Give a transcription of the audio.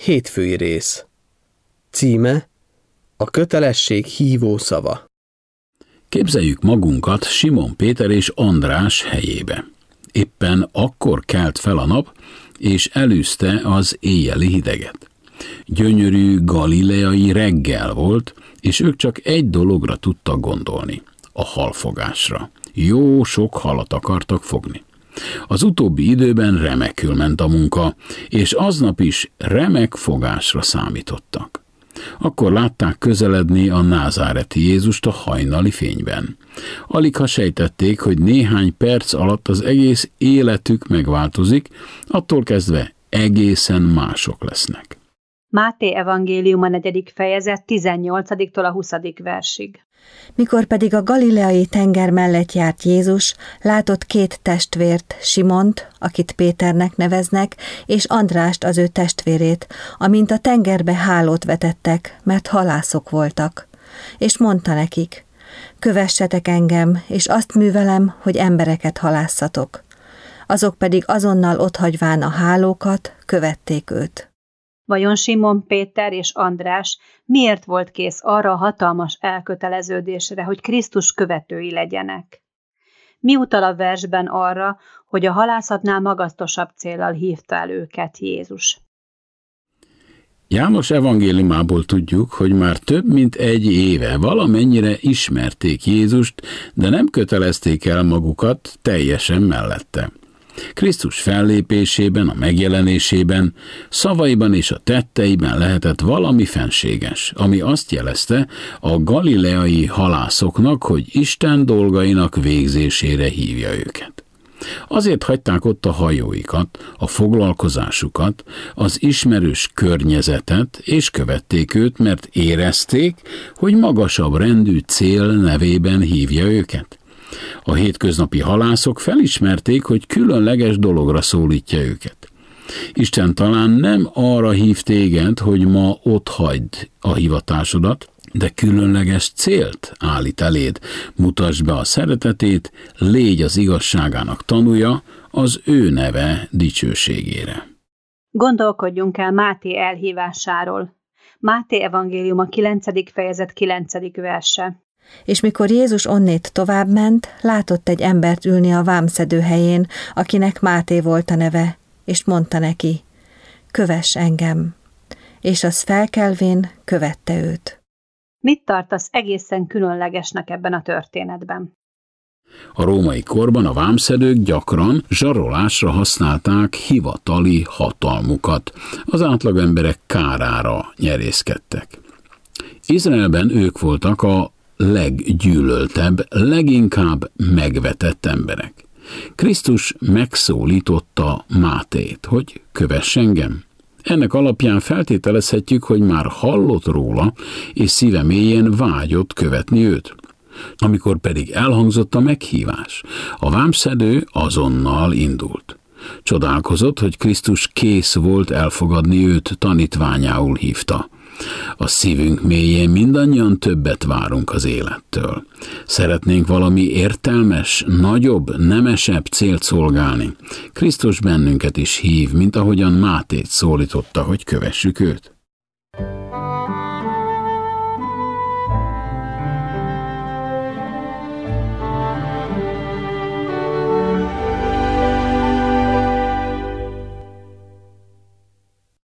Hétfői rész. Címe: a kötelesség hívó szava. Képzeljük magunkat Simon Péter és András helyébe. Éppen akkor kelt fel a nap, és elűzte az éjjeli hideget. Gyönyörű galileai reggel volt, és ők csak egy dologra tudtak gondolni: a halfogásra. Jó sok halat akartak fogni. Az utóbbi időben remekül ment a munka, és aznap is remek fogásra számítottak. Akkor látták közeledni a názáreti Jézust a hajnali fényben. Aligha sejtették, hogy néhány perc alatt az egész életük megváltozik, attól kezdve egészen mások lesznek. Máté evangéliuma 4. fejezet 18-tól a 20. versig. Mikor pedig a galileai tenger mellett járt Jézus, látott két testvért, Simont, akit Péternek neveznek, és Andrást, az ő testvérét, amint a tengerbe hálót vetettek, mert halászok voltak. És mondta nekik: kövessetek engem, és azt művelem, hogy embereket halászatok. Azok pedig azonnal otthagyván a hálókat, követték őt. Vajon Simon Péter és András miért volt kész arra a hatalmas elköteleződésre, hogy Krisztus követői legyenek? Mi utal a versben arra, hogy a halászatnál magasztosabb céllal hívta el őket Jézus? János evangéliumából tudjuk, hogy már több mint egy éve valamennyire ismerték Jézust, de nem kötelezték el magukat teljesen mellette. Krisztus fellépésében, a megjelenésében, szavaiban és a tetteiben lehetett valami fenséges, ami azt jelezte a galileai halászoknak, hogy Isten dolgainak végzésére hívja őket. Azért hagyták ott a hajóikat, a foglalkozásukat, az ismerős környezetet, és követték őt, mert érezték, hogy magasabb rendű cél nevében hívja őket. A hétköznapi halászok felismerték, hogy különleges dologra szólítja őket. Isten talán nem arra hív téged, hogy ma otthagyd a hivatásodat, de különleges célt állít eléd. Mutasd be a szeretetét, légy az igazságának tanúja, az ő neve dicsőségére. Gondolkodjunk el Máté elhívásáról. Máté evangéliuma 9. fejezet 9. verse. És mikor Jézus onnét továbbment, látott egy embert ülni a vámszedő helyén, akinek Máté volt a neve, és mondta neki: kövess engem. És az felkelvén követte őt. Mit tartasz egészen különlegesnek ebben a történetben? A római korban a vámszedők gyakran zsarolásra használták hivatali hatalmukat. Az átlagemberek kárára nyerészkedtek. Izraelben ők voltak a leggyűlöltebb, leginkább megvetett emberek. Krisztus megszólította Mátét, hogy kövess engem. Ennek alapján feltételezhetjük, hogy már hallott róla, és szíve mélyén vágyott követni őt. Amikor pedig elhangzott a meghívás, a vámszedő azonnal indult. Csodálkozott, hogy Krisztus kész volt elfogadni őt, tanítványául hívta. A szívünk mélyén mindannyian többet várunk az élettől. Szeretnénk valami értelmes, nagyobb, nemesebb célt szolgálni. Krisztus bennünket is hív, mint ahogyan Mátét szólította, hogy kövessük őt.